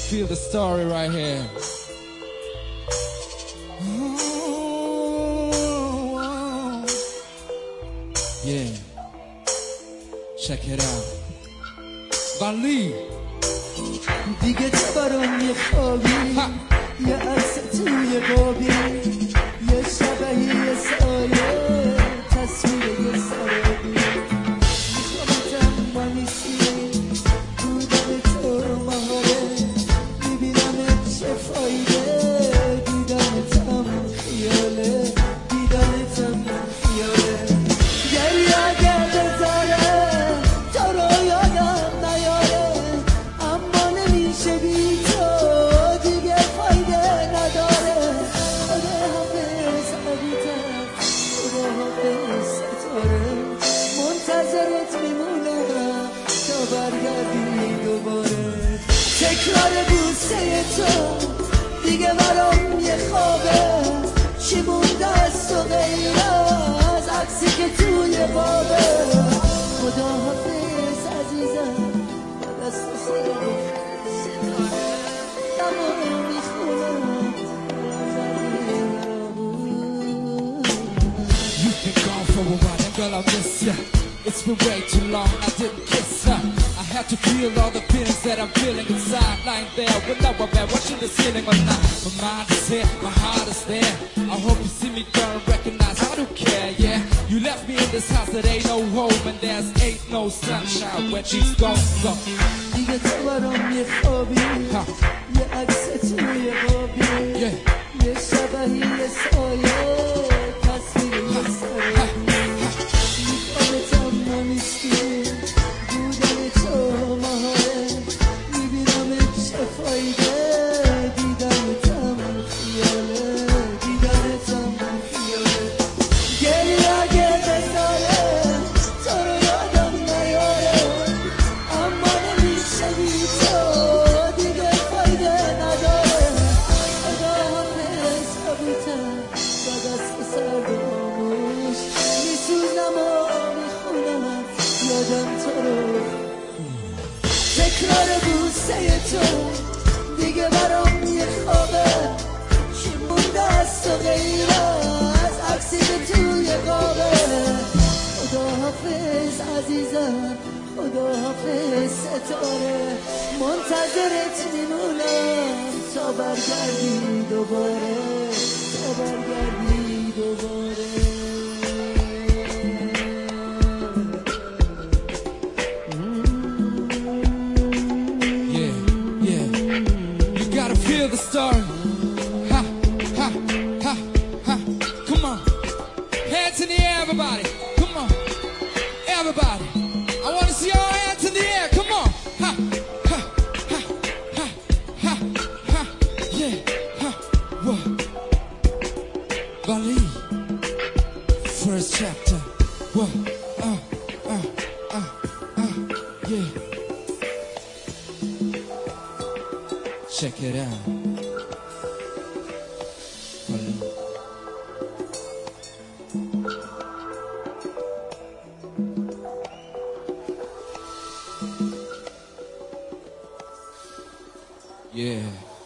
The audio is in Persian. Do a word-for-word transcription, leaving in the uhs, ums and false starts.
feel the story right here. Yeah, check it out. Bali. دیگه تو برام یه خوابی یه عکس توی بابی یه شبهی یه سایه تصویر یه سرابی میخوامتم با نیستی بودن تو مهاره میبینمت چه فایده دیدنتم خیاله دیدنتم خیاله گریه اگر بذاره تو رو یادم نیاره اما نمیشه بی تو دیگه فایده نداره خدا حافظ عبیدم خدا حافظ ستاره منتظرت میمونم تا برگردی دوباره تکرار بوسه تو دیگه برام یه خوابه چی مونده از تو غیر از عکسی که توی بابه خدا حافظ عزیزم با دست سر ستاره دمو میخونم You've been gone for a while and girl I miss ya. It's been way too long I didn't kiss her. I had to feel all the feelings that I'm feeling inside. Lying there without my bed, watching the ceiling all night. My mind is here, my heart is there. I hope you see me, girl, and recognize I don't care, yeah. You left me in this house that ain't no home, and there's ain't no sunshine when she's gone. So دیگه تو برام یه خوابی یه عکس توی بابی یه شبهی یه سایه تصویر یه سرابی میخوامتم نمیستی بودن تو مهاره میبینمت چه فایده دیدنتم خیاله دیدنتم خیاله گریه اگه بذاره تو رو یادم نیاره اما نمیشه بی تو دیگه فایده نداره خدا حافظ قبوتم با دست سرد و آموش میسوزم و میخونم یادم تو رو تکرار بوسه تو دیگه برام یه خوابه چی مونده از تو غیر از عکسی که توی قابه خدا حافظ عزیزم خدا حافظ ستاره منتظرت میمونم تا برگردی دوباره تا برگردی دوباره feel the story. Ha, ha, ha, ha. Come on. Hands in the air, everybody. Come on. Everybody. I want to see all hands in the air. Come on. Ha, ha, ha, ha, ha, ha. Yeah. Ha, whoa. Bali. First chapter. Whoa. Uh, uh, uh, uh. Yeah. Check it out. Yeah.